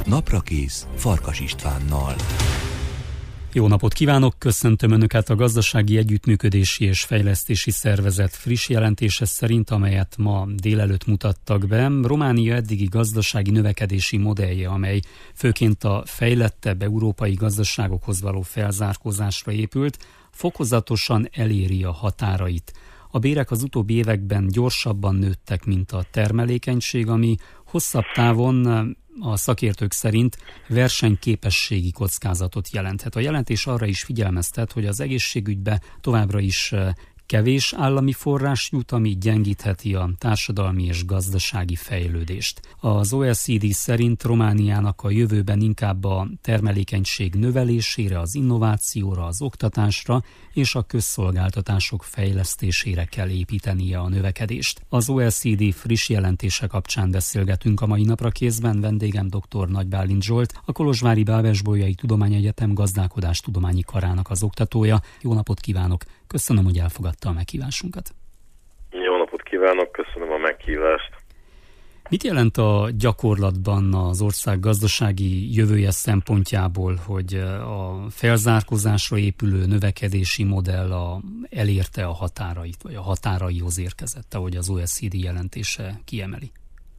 Naprakész Farkas Istvánnal. Jó napot kívánok, köszöntöm Önöket a Gazdasági Együttműködési és Fejlesztési Szervezet friss jelentése szerint, amelyet ma délelőtt mutattak be. Románia eddigi gazdasági növekedési modellje, amely főként a fejlettebb európai gazdaságokhoz való felzárkózásra épült, fokozatosan eléri a határait. A bérek az utóbbi években gyorsabban nőttek, mint a termelékenység, ami hosszabb távon a szakértők szerint versenyképességi kockázatot jelenthet. A jelentés arra is figyelmeztet, hogy az egészségügybe továbbra is kevés állami forrás jut, ami gyengítheti a társadalmi és gazdasági fejlődést. Az OECD szerint Romániának a jövőben inkább a termelékenység növelésére, az innovációra, az oktatásra és a közszolgáltatások fejlesztésére kell építenie a növekedést. Az OECD friss jelentése kapcsán beszélgetünk a mai Naprakészben. Vendégem dr. Nagy Bálint Zsolt, a Kolozsvári Bábes-Bolyai Tudományegyetem Gazdálkodástudományi Karának az oktatója. Jó napot kívánok! Köszönöm, hogy elfogadta a meghívásunkat. Jó napot kívánok, köszönöm a meghívást. Mit jelent a gyakorlatban az ország gazdasági jövője szempontjából, hogy a felzárkózásra épülő növekedési modell elérte a határait, vagy a határaihoz érkezett, ahogy az OECD jelentése kiemeli?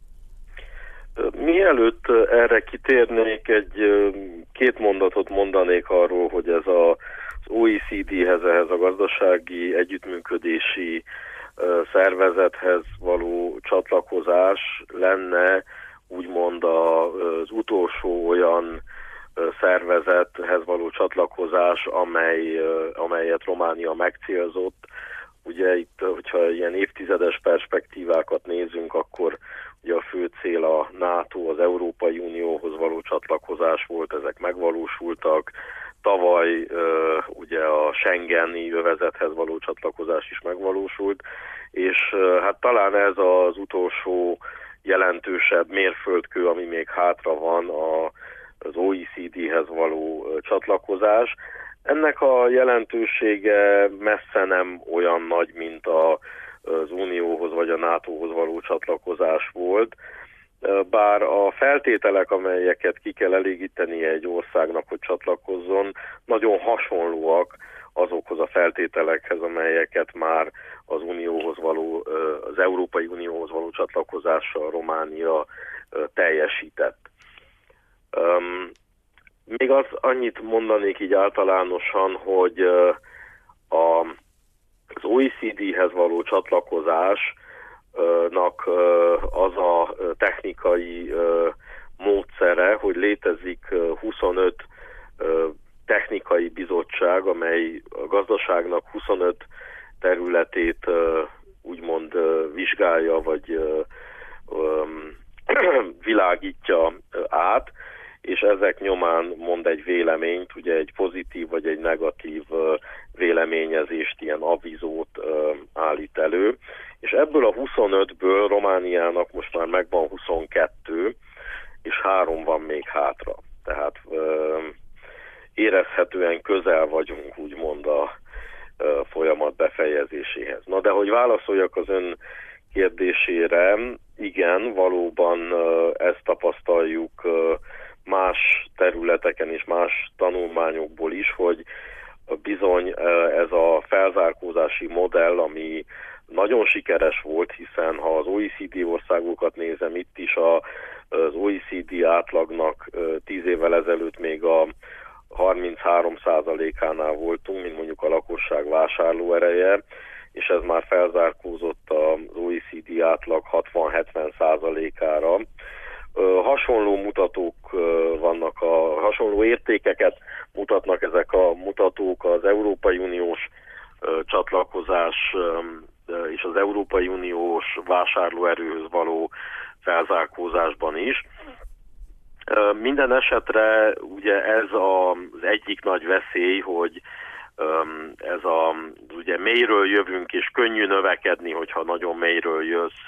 Mielőtt erre kitérnék, két mondatot mondanék arról, hogy ez az OECD-hez, ehhez a gazdasági együttműködési szervezethez való csatlakozás lenne úgymond az utolsó olyan szervezethez való csatlakozás, amelyet Románia megcélzott. Ugye itt, hogyha ilyen évtizedes perspektívákat nézünk, akkor ugye a fő cél a NATO, az Európai Unióhoz való csatlakozás volt, ezek megvalósultak. Tavaly ugye a Schengeni övezethez való csatlakozás is megvalósult, és hát talán ez az utolsó jelentősebb mérföldkő, ami még hátra van, az OECD-hez való csatlakozás. Ennek a jelentősége messze nem olyan nagy, mint az Unióhoz vagy a NATO-hoz való csatlakozás volt, bár a feltételek, amelyeket ki kell elégítenie egy országnak, hogy csatlakozzon, nagyon hasonlóak azokhoz a feltételekhez, amelyeket már az Unióhoz való, az Európai Unióhoz való csatlakozással Románia teljesített. Még annyit mondanék így általánosan, hogy az OECD-hez való csatlakozásnak az a technikai módszere, hogy létezik 25 technikai bizottság, amely a gazdaságnak 25 területét úgymond vizsgálja, vagy világítja át, és ezek nyomán mond egy véleményt, ugye egy pozitív vagy egy negatív véleményezést, ilyen avizót állít elő. És ebből a 25-ből Romániának most már megvan 22, és 3 van még hátra. Tehát érezhetően közel vagyunk, úgymond a folyamat befejezéséhez. Na de hogy válaszoljak az ön kérdésére, igen, valóban ezt tapasztaljuk más területeken és más tanulmányokból is, hogy bizony ez a felzárkózási modell, ami nagyon sikeres volt, hiszen ha az OECD országokat nézem, itt is az OECD átlagnak 10 évvel ezelőtt még a 33%-ánál voltunk, mint mondjuk a lakosság vásárlóereje, és ez már felzárkózott az OECD átlag 60-70%-ára. Hasonló mutatók vannak, hasonló értékeket mutatnak ezek a mutatók az Európai Uniós csatlakozás és az Európai Uniós vásárlóerőhöz való felzárkózásban is. Minden esetre ugye ez az egyik nagy veszély, hogy ez ugye mélyről jövünk, és könnyű növekedni, hogyha nagyon mélyről jössz,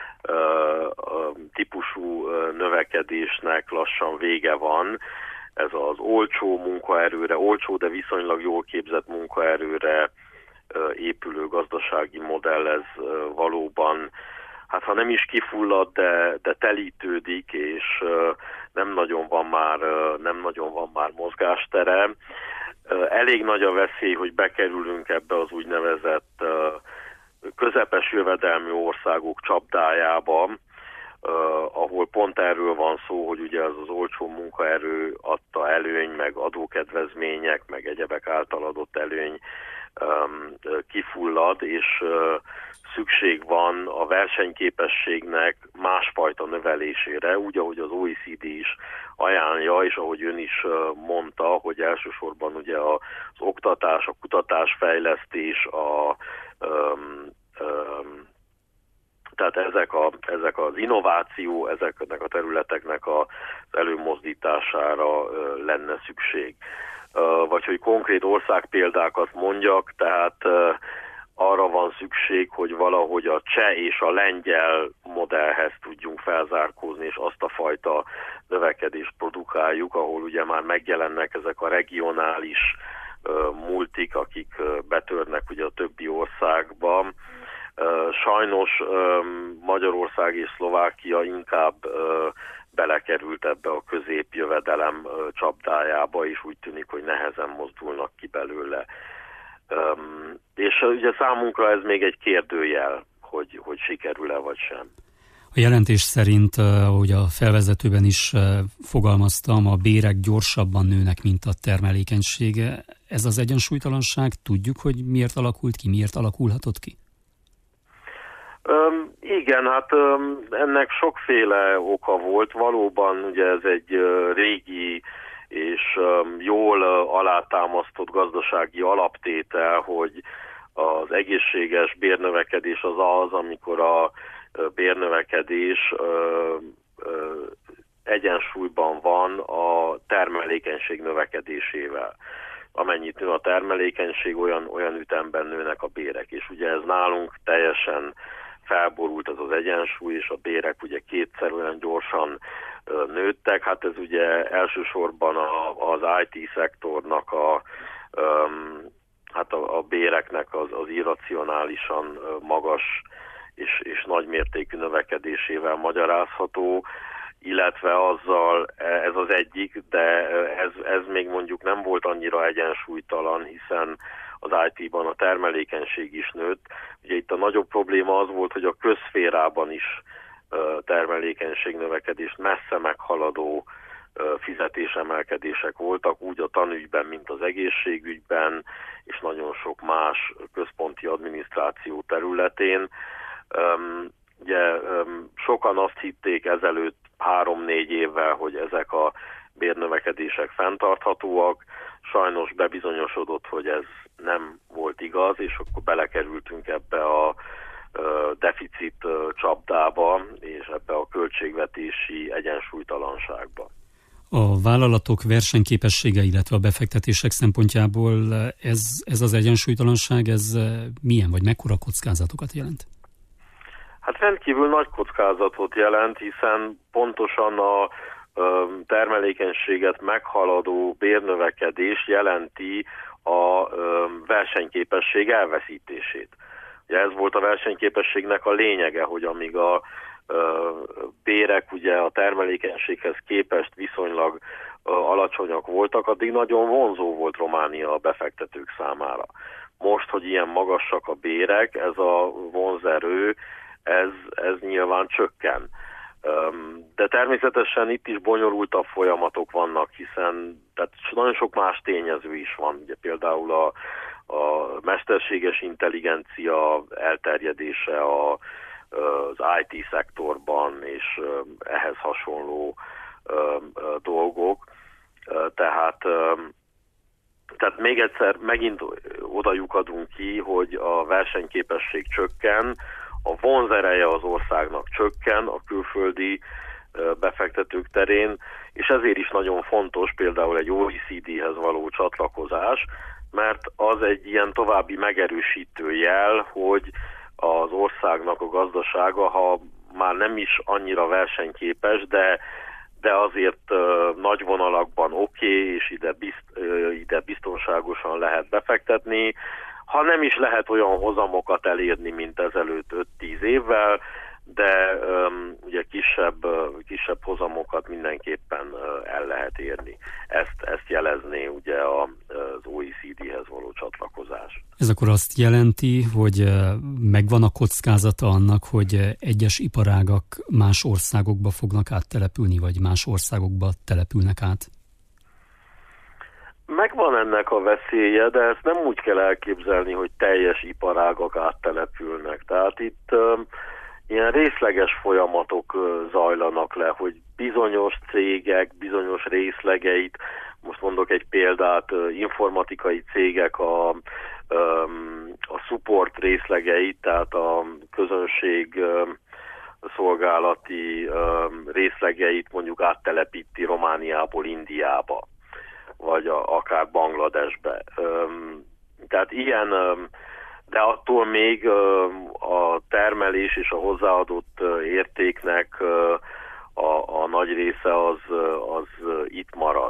típusú növekedésnek lassan vége van. Ez az olcsó munkaerőre, olcsó, de viszonylag jól képzett munkaerőre épülő gazdasági modell, ez valóban hát ha nem is kifullad, de telítődik, és nem nagyon van már mozgástere. Elég nagy a veszély, hogy bekerülünk ebbe az úgynevezett közepes jövedelmű országok csapdájába, ahol pont erről van szó, hogy ugye az olcsó munkaerő adta előny, meg adókedvezmények, meg egyebek által adott előny kifullad, és szükség van a versenyképességnek másfajta növelésére, úgy, ahogy az OECD is ajánlja, és ahogy ön is mondta, hogy elsősorban ugye az oktatás, a kutatásfejlesztés, tehát ezek az innováció, ezeknek a területeknek az előmozdítására lenne szükség. Vagy hogy konkrét országpéldákat mondjak, tehát arra van szükség, hogy valahogy a cseh és a lengyel modellhez tudjunk felzárkózni, és azt a fajta növekedést produkáljuk, ahol ugye már megjelennek ezek a regionális multik, akik betörnek ugye a többi országba. Sajnos Magyarország és Szlovákia inkább belekerült ebbe a középjövedelem csapdájába, és úgy tűnik, hogy nehezen mozdulnak ki belőle. És ugye számunkra ez még egy kérdőjel, hogy sikerül-e vagy sem. A jelentés szerint, ahogy a felvezetőben is fogalmaztam, a bérek gyorsabban nőnek, mint a termelékenység. Ez az egyensúlytalanság, tudjuk, hogy miért alakult ki, miért alakulhatott ki? Igen, hát ennek sokféle oka volt. Valóban ugye ez egy régi és jól alátámasztott gazdasági alaptétel, hogy az egészséges bérnövekedés az, amikor a bérnövekedés egyensúlyban van a termelékenység növekedésével. Amennyit nő a termelékenység, olyan ütemben nőnek a bérek. És ugye ez nálunk teljesen felborult az egyensúly, és a bérek ugye kétszer olyan gyorsan nőttek. Hát ez ugye elsősorban az IT szektornak a béreknek az irracionálisan magas és nagymértékű növekedésével magyarázható, illetve azzal, ez az egyik, de ez még mondjuk nem volt annyira egyensúlytalan, hiszen az IT-ban a termelékenység is nőtt. Ugye itt a nagyobb probléma az volt, hogy a közszférában is termelékenység növekedést messze meghaladó fizetésemelkedések voltak, úgy a tanügyben, mint az egészségügyben, és nagyon sok más központi adminisztráció területén. Ugye sokan azt hitték ezelőtt 3-4 évvel, hogy ezek a bérnövekedések fenntarthatóak. Sajnos bebizonyosodott, hogy ez nem volt igaz, és akkor belekerültünk ebbe a deficit csapdába, és ebbe a költségvetési egyensúlytalanságba. A vállalatok versenyképessége, illetve a befektetések szempontjából ez az egyensúlytalanság, ez milyen vagy mekkora kockázatokat jelent? Hát rendkívül nagy kockázatot jelent, hiszen pontosan a termelékenységet meghaladó bérnövekedés jelenti a versenyképesség elveszítését. Ugye ez volt a versenyképességnek a lényege, hogy amíg a bérek ugye a termelékenységhez képest viszonylag alacsonyak voltak, addig nagyon vonzó volt Románia a befektetők számára. Most, hogy ilyen magasak a bérek, ez a vonzerő, ez nyilván csökken. De természetesen itt is bonyolultabb folyamatok vannak, hiszen tehát nagyon sok más tényező is van. Ugye például a mesterséges intelligencia elterjedése az IT szektorban és ehhez hasonló dolgok. Tehát még egyszer megint oda lyukadunk ki, hogy a versenyképesség csökken, a vonzereje az országnak csökken a külföldi befektetők terén, és ezért is nagyon fontos például egy OECD-hez való csatlakozás, mert az egy ilyen további megerősítő jel, hogy az országnak a gazdasága, ha már nem is annyira versenyképes, de azért nagy vonalakban oké, és ide biztonságosan lehet befektetni, ha nem is lehet olyan hozamokat elérni, mint ezelőtt 5-10 évvel, de ugye kisebb hozamokat mindenképpen el lehet érni. Ezt jelezné ugye az OECD-hez való csatlakozás. Ez akkor azt jelenti, hogy megvan a kockázata annak, hogy egyes iparágak más országokba fognak áttelepülni, vagy más országokba települnek át? Megvan ennek a veszélye, de ezt nem úgy kell elképzelni, hogy teljes iparágak áttelepülnek. Tehát itt ilyen részleges folyamatok zajlanak le, hogy bizonyos cégek, bizonyos részlegeit, most mondok egy példát, informatikai cégek a support részlegeit, tehát a közönség szolgálati részlegeit mondjuk áttelepíti Romániából Indiába, vagy akár Bangladesbe. Tehát ilyen, de attól még a termelés és a hozzáadott értéknek a nagy része az itt marad.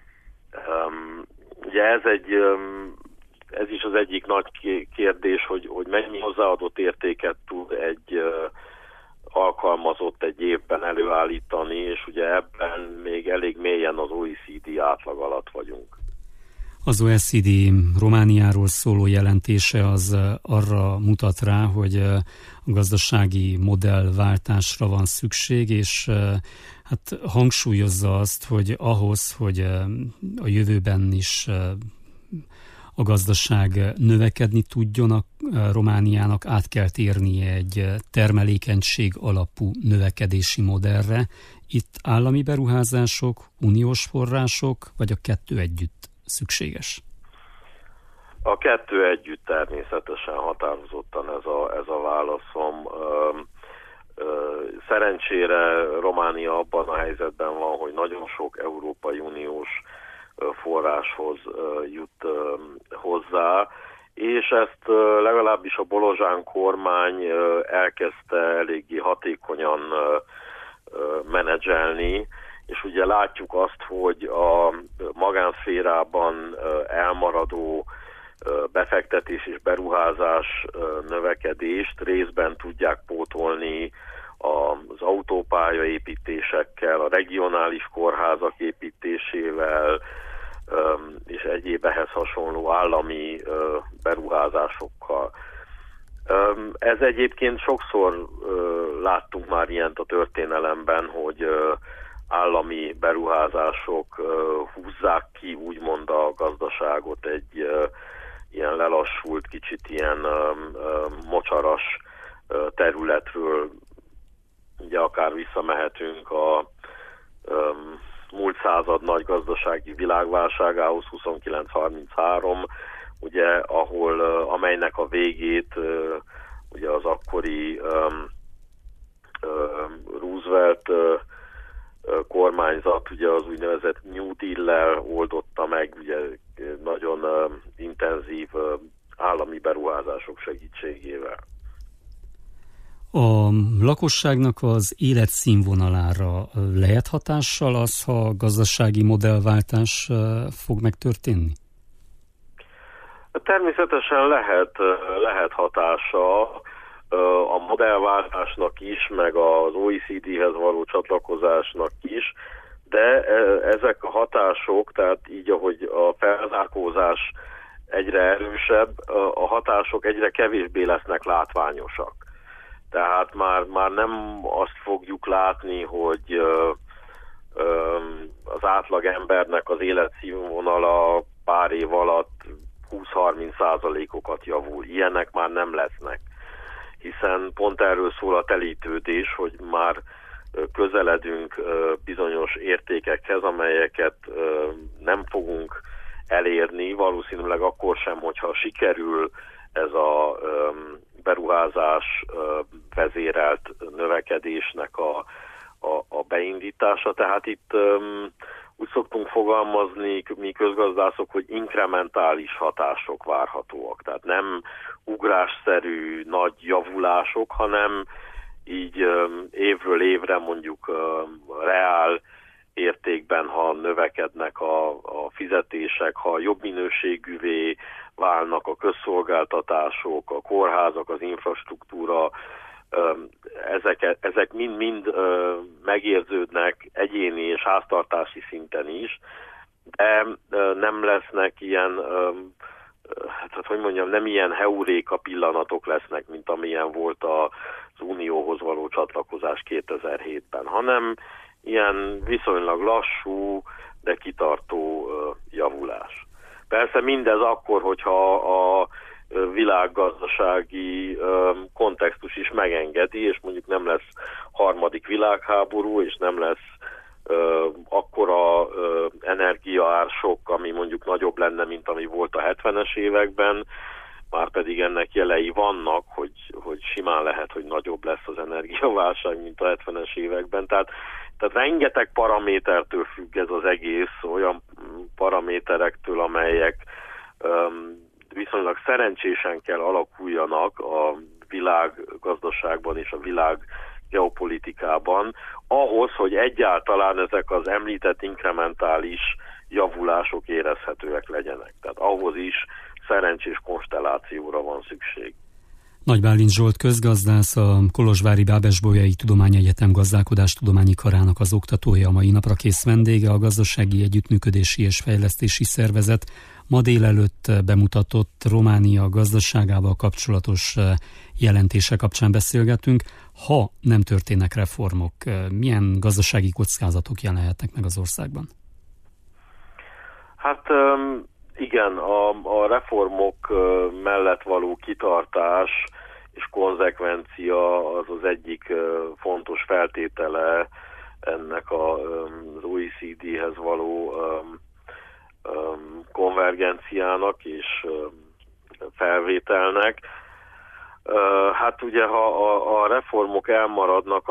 Ugye ez is az egyik nagy kérdés, hogy mennyi hozzáadott értéket tud egy alkalmazott egy évben előállítani, és ugye ebben még elég mélyen az OECD átlag alatt vagyunk. Az OECD Romániáról szóló jelentése az arra mutat rá, hogy a gazdasági modellváltásra van szükség, és hát hangsúlyozza azt, hogy ahhoz, hogy a jövőben is a gazdaság növekedni tudjon, a Romániának át kell térnie egy termelékenység alapú növekedési modellre. Itt állami beruházások, uniós források, vagy a kettő együtt szükséges? A kettő együtt természetesen, határozottan ez a válaszom. Szerencsére Románia abban a helyzetben van, hogy nagyon sok Európai Uniós forráshoz jut hozzá, és ezt legalábbis a Bolozsán kormány elkezdte eléggé hatékonyan menedzselni, és ugye látjuk azt, hogy a magánszférában elmaradó befektetés és beruházás növekedést részben tudják pótolni az autópálya építésekkel, a regionális kórházak építésével, és egyéb ehhez hasonló állami beruházásokkal. Ez egyébként sokszor láttunk már ilyent a történelemben, hogy állami beruházások húzzák ki úgymond a gazdaságot egy ilyen lelassult, kicsit ilyen mocsaras területről. Ugye akár visszamehetünk a múlt század nagy gazdasági világválságához, 29-33, ugye, amelynek a végét ugye az akkori Roosevelt kormányzat ugye az úgynevezett New Deal-lel oldotta meg, ugye nagyon intenzív állami beruházások segítségével. A lakosságnak az életszínvonalára lehet hatással az, ha a gazdasági modellváltás fog megtörténni? Természetesen lehet hatása a modellváltásnak is, meg az OECD-hez való csatlakozásnak is, de ezek a hatások, tehát így, ahogy a felzárkózás egyre erősebb, a hatások egyre kevésbé lesznek látványosak. Tehát már nem azt fogjuk látni, hogy az átlag embernek az életszínvonala pár év alatt 20-30%-okat javul. Ilyenek már nem lesznek. Hiszen pont erről szól a telítődés, hogy már közeledünk bizonyos értékekhez, amelyeket nem fogunk elérni, valószínűleg akkor sem, hogyha sikerül ez a beruházás vezérelt növekedésnek a beindítása. Tehát itt úgy szoktunk fogalmazni mi közgazdászok, hogy inkrementális hatások várhatóak. Tehát nem ugrásszerű nagy javulások, hanem így évről évre mondjuk reál értékben, ha növekednek a fizetések, ha jobb minőségűvé válnak a közszolgáltatások, a kórházak, az infrastruktúra ezek mind megérződnek egyéni és háztartási szinten is, de nem lesznek ilyen, nem ilyen heuréka pillanatok lesznek, mint amilyen volt az Unióhoz való csatlakozás 2007-ben, hanem ilyen viszonylag lassú, de kitartó javulás. Persze mindez akkor, hogyha a világgazdasági kontextus is megengedi, és mondjuk nem lesz harmadik világháború, és nem lesz akkora energiaársok, ami mondjuk nagyobb lenne, mint ami volt a 70-es években, már pedig ennek jelei vannak, hogy simán lehet, hogy nagyobb lesz az energiaválság, mint a 70-es években. Tehát rengeteg paramétertől függ ez az egész, olyan paraméterektől, amelyek viszonylag szerencsésen kell alakuljanak a világgazdaságban és a világ geopolitikában, ahhoz, hogy egyáltalán ezek az említett inkrementális javulások érezhetőek legyenek. Tehát ahhoz is szerencsés konstellációra van szükség. Nagy Bálint Zsolt közgazdász, a Kolozsvári Bábes-Bolyai Tudományegyetem Gazdálkodástudományi Karának az oktatója, a mai napra kész vendége, a Gazdasági Együttműködési és Fejlesztési Szervezet ma délelőtt bemutatott Románia gazdaságával kapcsolatos jelentése kapcsán beszélgetünk. Ha nem történnek reformok, milyen gazdasági kockázatok jelenhetnek meg az országban? Hát igen, a reformok mellett való kitartás és konzekvencia az egyik fontos feltétele ennek az OECD-hez való konvergenciának és felvételnek. Hát ugye, ha a reformok elmaradnak,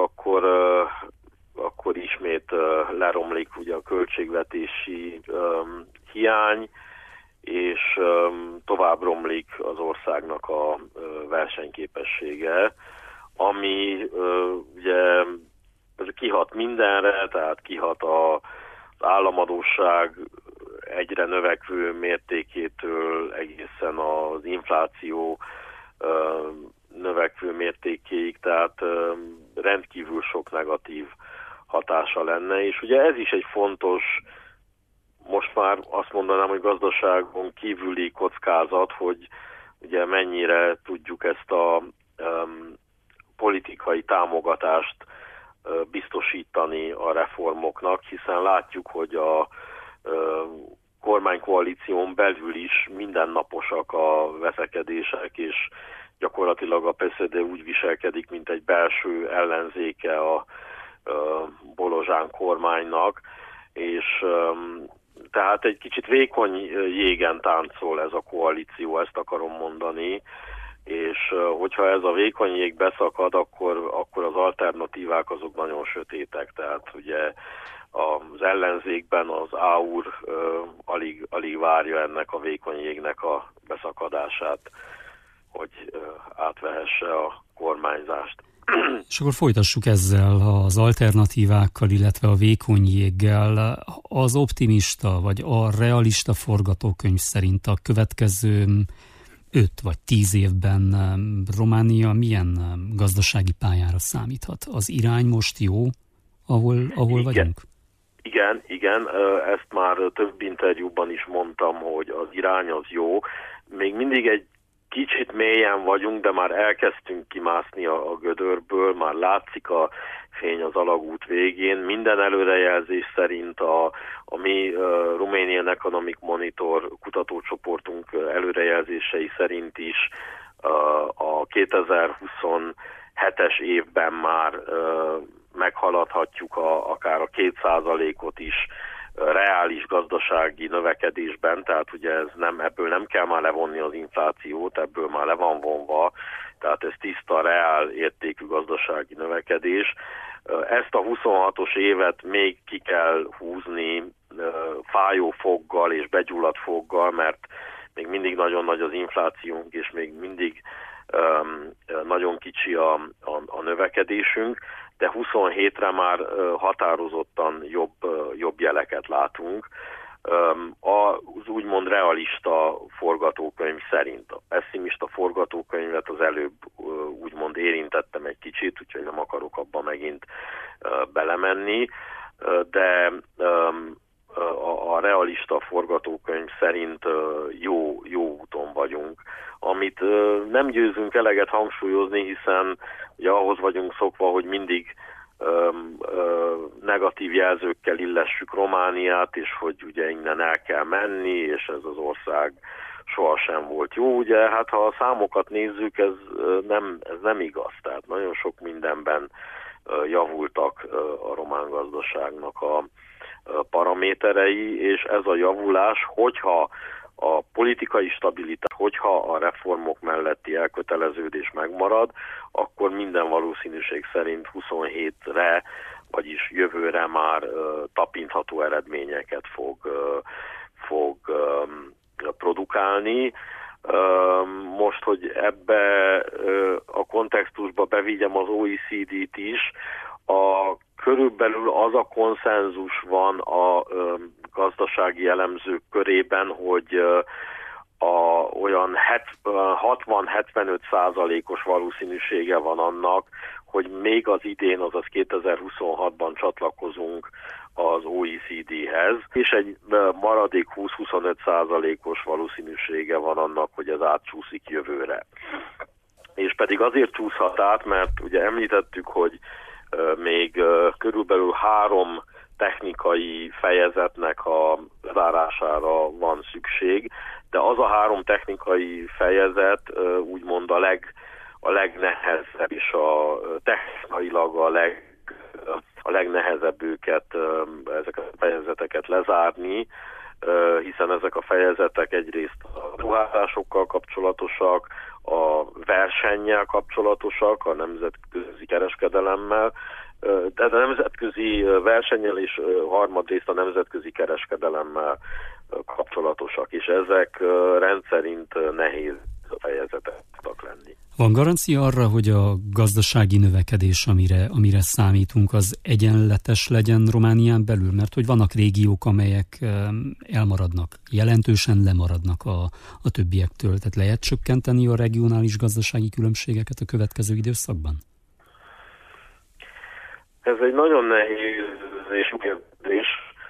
akkor ismét leromlik ugye a költségvetési hiány, és tovább romlik az országnak a versenyképessége, ami ugye kihat mindenre, tehát kihat az államadósság egyre növekvő mértékétől egészen az infláció növekvő mértékéig, tehát rendkívül sok negatív hatása lenne, és ugye ez is egy fontos, most már azt mondanám, hogy gazdaságon kívüli kockázat, hogy ugye mennyire tudjuk ezt a politikai támogatást biztosítani a reformoknak, hiszen látjuk, hogy a kormánykoalíción belül is mindennaposak a veszekedések, és gyakorlatilag a PSD úgy viselkedik, mint egy belső ellenzéke a Bolozsán kormánynak, és tehát egy kicsit vékony jégen táncol ez a koalíció, ezt akarom mondani, és hogyha ez a vékony jég beszakad, akkor az alternatívák azok nagyon sötétek, tehát ugye az ellenzékben az AUR alig várja ennek a vékony jégnek a beszakadását, hogy átvehesse a kormányzást. És akkor folytassuk ezzel az alternatívákkal, illetve a vékony jéggel. Az optimista vagy a realista forgatókönyv szerint a következő 5 vagy 10 évben Románia milyen gazdasági pályára számíthat? Az irány most jó, ahol vagyunk? Igen, ezt már több interjúban is mondtam, hogy az irány az jó. Még mindig egy kicsit mélyen vagyunk, de már elkezdtünk kimászni a gödörből, már látszik a fény az alagút végén. Minden előrejelzés szerint a mi Romanian Economic Monitor kutatócsoportunk előrejelzései szerint is a 2027-es évben már meghaladhatjuk akár a 2%-ot is reális gazdasági növekedésben, tehát ugye ebből nem kell már levonni az inflációt, ebből már le van vonva, tehát ez tiszta, reál értékű gazdasági növekedés. Ezt a 26-os évet még ki kell húzni fájó foggal és begyulladt foggal, mert még mindig nagyon nagy az inflációnk, és még mindig nagyon kicsi a növekedésünk, de 27-re már határozottan jobb jeleket látunk. az úgymond realista forgatókönyv szerint. A pessimista forgatókönyvet az előbb úgymond érintettem egy kicsit, úgyhogy nem akarok abba megint belemenni, de a realista forgatókönyv szerint jó úton vagyunk, amit nem győzünk eleget hangsúlyozni, hiszen ugye ahhoz vagyunk szokva, hogy mindig negatív jelzőkkel illessük Romániát, és hogy ugye innen el kell menni, és ez az ország sohasem volt jó. Ugye, hát ha a számokat nézzük, ez nem igaz. Tehát nagyon sok mindenben javultak a román gazdaságnak a paraméterei, és ez a javulás, hogyha a politikai stabilitás, hogyha a reformok melletti elköteleződés megmarad, akkor minden valószínűség szerint 27-re, vagyis jövőre már tapintható eredményeket fog produkálni. Most, hogy ebbe a kontextusba bevigyem az OECD-t is, körülbelül az a konszenzus van a gazdasági elemzők körében, hogy olyan 60-75%-os valószínűsége van annak, hogy még az idén, azaz 2026-ban csatlakozunk az OECD-hez, és egy maradék 20-25%-os valószínűsége van annak, hogy ez átcsúszik jövőre. És pedig azért csúszhat át, mert ugye említettük, hogy még körülbelül 3 technikai fejezetnek a zárására van szükség, de az a 3 technikai fejezet úgymond a legnehezebb, és technikailag a legnehezebb ezeket a fejezeteket lezárni, hiszen ezek a fejezetek egyrészt a beruházásokkal kapcsolatosak, a versennyel kapcsolatosak, a nemzetközi kereskedelemmel, de a nemzetközi versennyel és harmadrészt a nemzetközi kereskedelemmel kapcsolatosak, és ezek rendszerint nehéz fejezetek tudnak lenni. Van garancia arra, hogy a gazdasági növekedés, amire számítunk, az egyenletes legyen Románián belül? Mert hogy vannak régiók, amelyek elmaradnak, jelentősen lemaradnak a többiektől. Tehát lehet csökkenteni a regionális gazdasági különbségeket a következő időszakban? Ez egy nagyon nehéz és kérdés.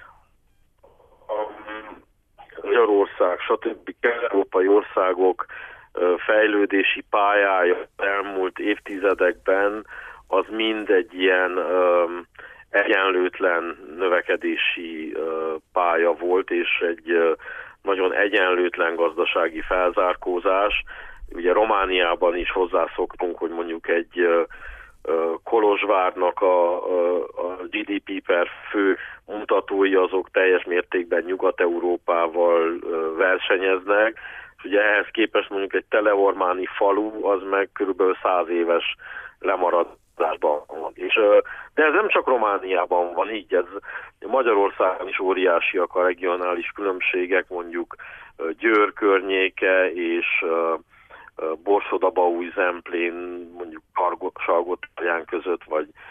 Magyarország, stb. Európai országok fejlődési pályája elmúlt évtizedekben az mind egy ilyen egyenlőtlen növekedési pálya volt, és egy nagyon egyenlőtlen gazdasági felzárkózás. Ugye Romániában is hozzászoktunk, hogy mondjuk egy Kolozsvárnak a GDP per fő mutatói azok teljes mértékben Nyugat-Európával versenyeznek, és ugye ehhez képest mondjuk egy teleormáni falu az meg körülbelül 100 éves lemaradásban van. De ez nem csak Romániában van így, ez Magyarországon is óriásiak a regionális különbségek, mondjuk Győr környéke és Borsod-Abaúj-Zemplén, mondjuk Salgótarján között,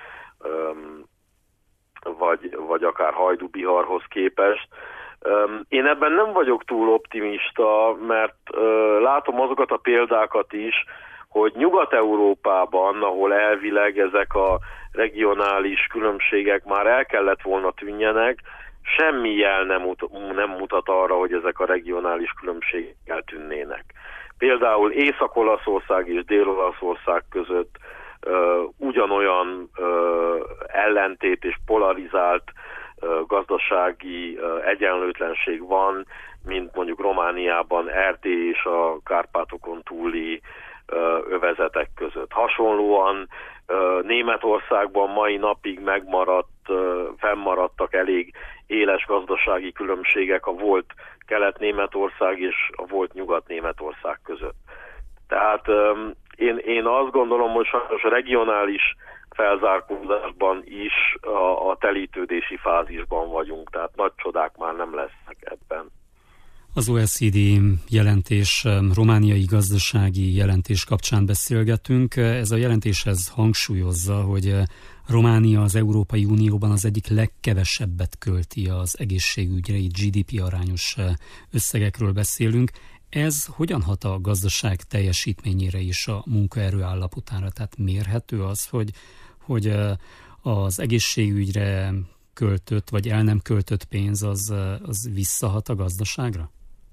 vagy akár Hajdú-Biharhoz képest. Én ebben nem vagyok túl optimista, mert látom azokat a példákat is, hogy Nyugat-Európában, ahol elvileg ezek a regionális különbségek már el kellett volna tűnjenek, semmi jel nem mutat arra, hogy ezek a regionális különbségek eltűnnének. Például Észak-Olaszország és Dél-Olaszország között ugyanolyan ellentét és polarizált gazdasági egyenlőtlenség van, mint mondjuk Romániában Erdély és a Kárpátokon túli övezetek között. Hasonlóan Németországban mai napig fennmaradtak elég éles gazdasági különbségek a volt Kelet-Németország és a volt Nyugat-Németország között. Tehát én azt gondolom, hogy sajnos a regionális felzárkózásban is a telítődési fázisban vagyunk, tehát nagy csodák már nem lesznek ebben. Az OECD jelentés, romániai gazdasági jelentés kapcsán beszélgetünk. Ez a jelentéshez hangsúlyozza, hogy Románia az Európai Unióban az egyik legkevesebbet költi az egészségügyre, itt GDP arányos összegekről beszélünk. Ez hogyan hat a gazdaság teljesítményére és a munkaerő állapotára? Tehát mérhető az, hogy az egészségügyre költött, vagy el nem költött pénz, az visszahat a gazdaságra?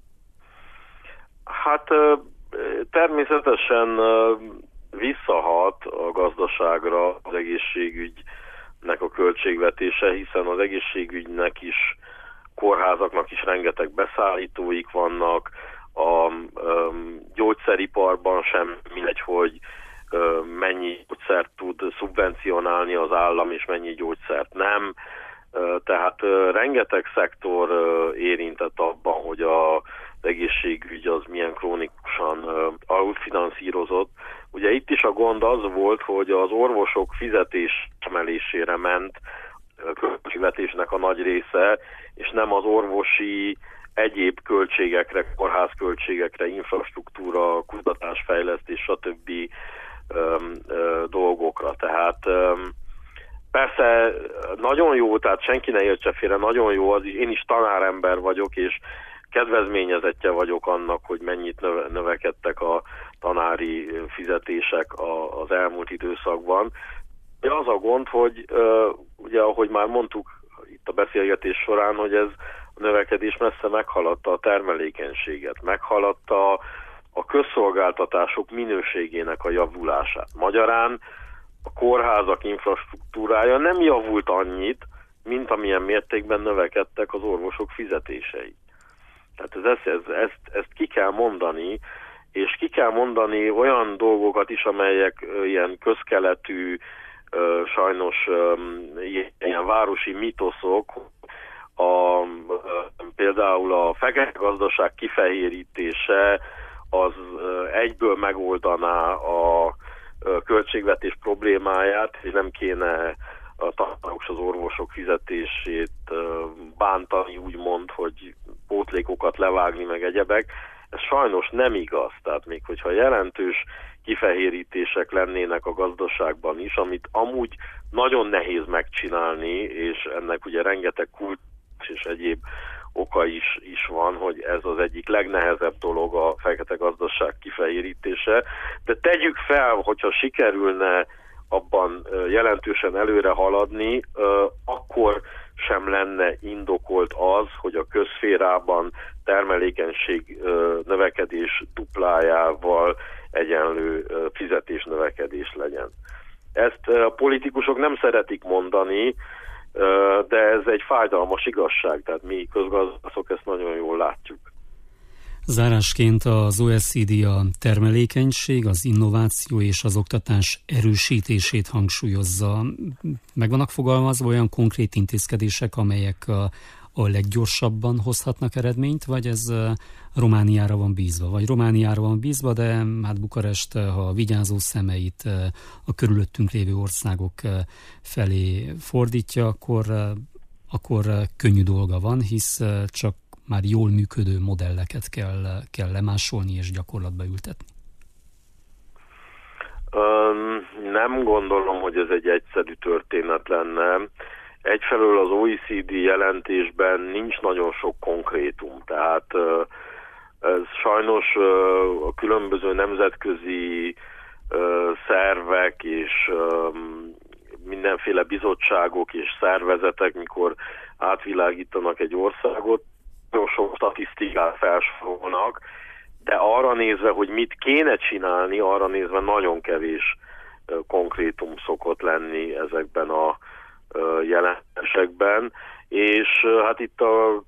Hát természetesen visszahat a gazdaságra az egészségügynek a költségvetése, hiszen az egészségügynek is, kórházaknak is rengeteg beszállítóik vannak, a gyógyszeriparban sem mindegy, hogy mennyi gyógyszert tud szubvencionálni az állam, és mennyi gyógyszert nem. Tehát rengeteg szektor érintett abban, hogy az egészségügy az milyen krónikusan alulfinanszírozott. Ugye itt is a gond az volt, hogy az orvosok fizetés emelésére ment a költségvetésnek a nagy része, és nem az orvosi egyéb költségekre, kórházköltségekre, infrastruktúra, kutatásfejlesztés, stb. Dolgokra. Tehát persze nagyon jó, tehát senki ne értse félre, nagyon jó az is, én is tanárember vagyok, és kedvezményezettje vagyok annak, hogy mennyit növekedtek a tanári fizetések az elmúlt időszakban. De az a gond, hogy ugye ahogy már mondtuk itt a beszélgetés során, hogy ez a növekedés messze meghaladta a termelékenységet, meghaladta a közszolgáltatások minőségének a javulását. Magyarán a kórházak infrastruktúrája nem javult annyit, mint amilyen mértékben növekedtek az orvosok fizetései. Tehát ezt ki kell mondani, és ki kell mondani olyan dolgokat is, amelyek ilyen közkeletű, sajnos ilyen városi mitoszok, például a fekete gazdaság kifehérítése az egyből megoldaná a költségvetés problémáját, és nem kéne a tanárok és az orvosok fizetését bántani, úgymond, hogy pótlékokat levágni, meg egyebek. Ez sajnos nem igaz. Tehát még hogyha jelentős kifehérítések lennének a gazdaságban is, amit amúgy nagyon nehéz megcsinálni, és ennek ugye rengeteg kulcs és egyéb oka is van, hogy ez az egyik legnehezebb dolog a fekete gazdaság kifehérítése. De tegyük fel, hogyha sikerülne abban jelentősen előre haladni, akkor sem lenne indokolt az, hogy a közszférában termelékenység növekedés duplájával egyenlő fizetésnövekedés legyen. Ezt a politikusok nem szeretik mondani, de ez egy fájdalmas igazság, tehát mi közgazdászok ezt nagyon jól látjuk. Zárásként az OECD a termelékenység, az innováció és az oktatás erősítését hangsúlyozza. Meg vannak fogalmazva olyan konkrét intézkedések, amelyek a leggyorsabban hozhatnak eredményt, vagy ez Romániára van bízva? Vagy Romániára van bízva, de hát Bukarest, ha vigyázó szemeit a körülöttünk lévő országok felé fordítja, akkor könnyű dolga van, hisz csak már jól működő modelleket kell lemásolni és gyakorlatba ültetni. Nem gondolom, hogy ez egy egyszerű történet lenne. Egyfelől az OECD jelentésben nincs nagyon sok konkrétum, tehát ez sajnos a különböző nemzetközi szervek és mindenféle bizottságok és szervezetek, mikor átvilágítanak egy országot, nagyon sok statisztikát felsorolnak, de arra nézve, hogy mit kéne csinálni, arra nézve nagyon kevés konkrétum szokott lenni ezekben a jelentésekben, és hát itt a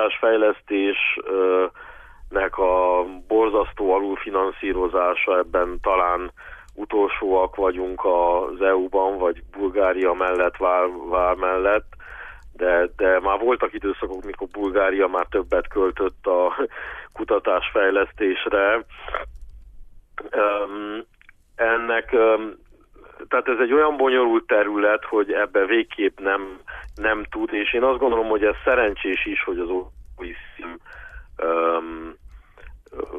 kutatásfejlesztésnek a borzasztó alulfinanszírozása, ebben talán utolsóak vagyunk az EU-ban, vagy Bulgária mellett, Vár mellett, de már voltak időszakok, mikor Bulgária már többet költött a kutatásfejlesztésre. Tehát ez egy olyan bonyolult terület, hogy ebbe végképp nem tud, és én azt gondolom, hogy ez szerencsés is, hogy az OECD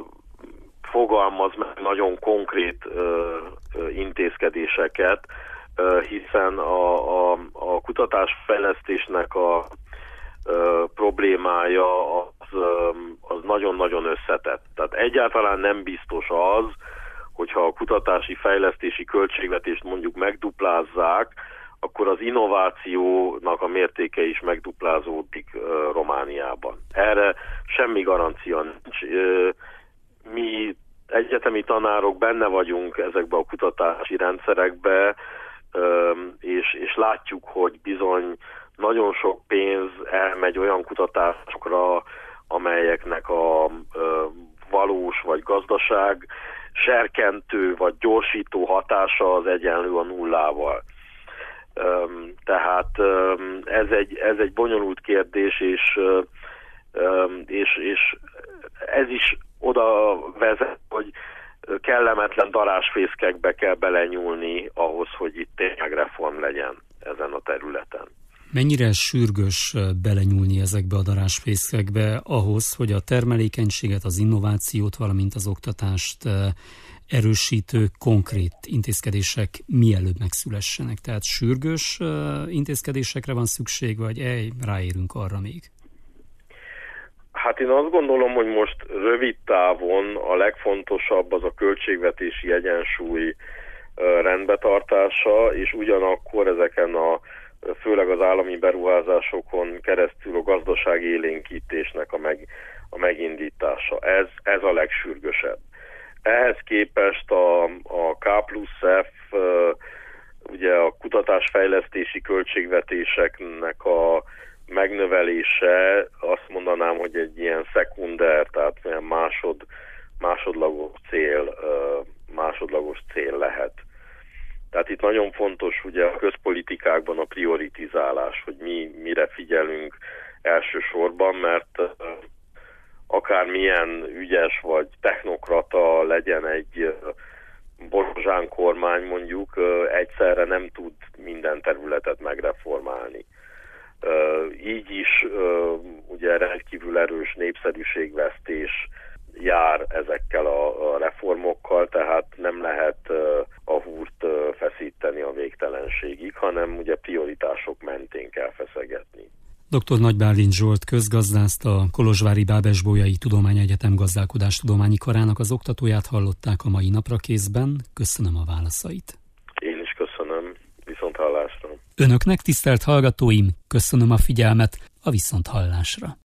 fogalmaz meg nagyon konkrét intézkedéseket, hiszen a kutatásfejlesztésnek a problémája az nagyon-nagyon összetett. Tehát egyáltalán nem biztos az, hogyha a kutatási fejlesztési költségvetést mondjuk megduplázzák, akkor az innovációnak a mértéke is megduplázódik Romániában. Erre semmi garancia nincs. Mi egyetemi tanárok benne vagyunk ezekbe a kutatási rendszerekbe, és látjuk, hogy bizony nagyon sok pénz elmegy olyan kutatásokra, amelyeknek a valós vagy gazdaság serkentő vagy gyorsító hatása az egyenlő a nullával. Tehát ez egy bonyolult kérdés, és ez is oda vezet, hogy kellemetlen darázsfészkekbe kell belenyúlni ahhoz, hogy itt tényleg reform legyen ezen a területen. Mennyire sürgős belenyúlni ezekbe a darázsfészkekbe ahhoz, hogy a termelékenységet, az innovációt, valamint az oktatást erősítő konkrét intézkedések mielőbb megszülessenek? Tehát sürgős intézkedésekre van szükség, vagy ráérünk arra még? Hát én azt gondolom, hogy most rövid távon a legfontosabb az a költségvetési egyensúly rendbetartása, és ugyanakkor ezeken főleg az állami beruházásokon keresztül a gazdasági élénkítésnek a megindítása. Ez a legsürgősebb. Ehhez képest a K+F, ugye a kutatásfejlesztési költségvetéseknek a megnövelése, azt mondanám, hogy egy ilyen szekunder, tehát olyan másodlagos cél lehet. Tehát itt nagyon fontos ugye a közpolitikákban a prioritizálás, hogy mire figyelünk elsősorban, mert akármilyen ügyes vagy technokrata legyen egy Borozsán kormány mondjuk, egyszerre nem tud minden területet megreformálni. Így is ugye rendkívül erős népszerűségvesztés jár ezekkel a reformokkal, tehát nem lehet a húrt feszíteni a végtelenségig, hanem ugye prioritások mentén kell feszegetni. Dr. Nagy Bálint Zsolt közgazdászt, a Kolozsvári Bábes-Bolyai Tudományegyetem Gazdálkodástudományi Karának az oktatóját hallották a mai napra készben. Köszönöm a válaszait. Én is köszönöm. Viszonthallásra. Önöknek, tisztelt hallgatóim, köszönöm a figyelmet, a viszonthallásra.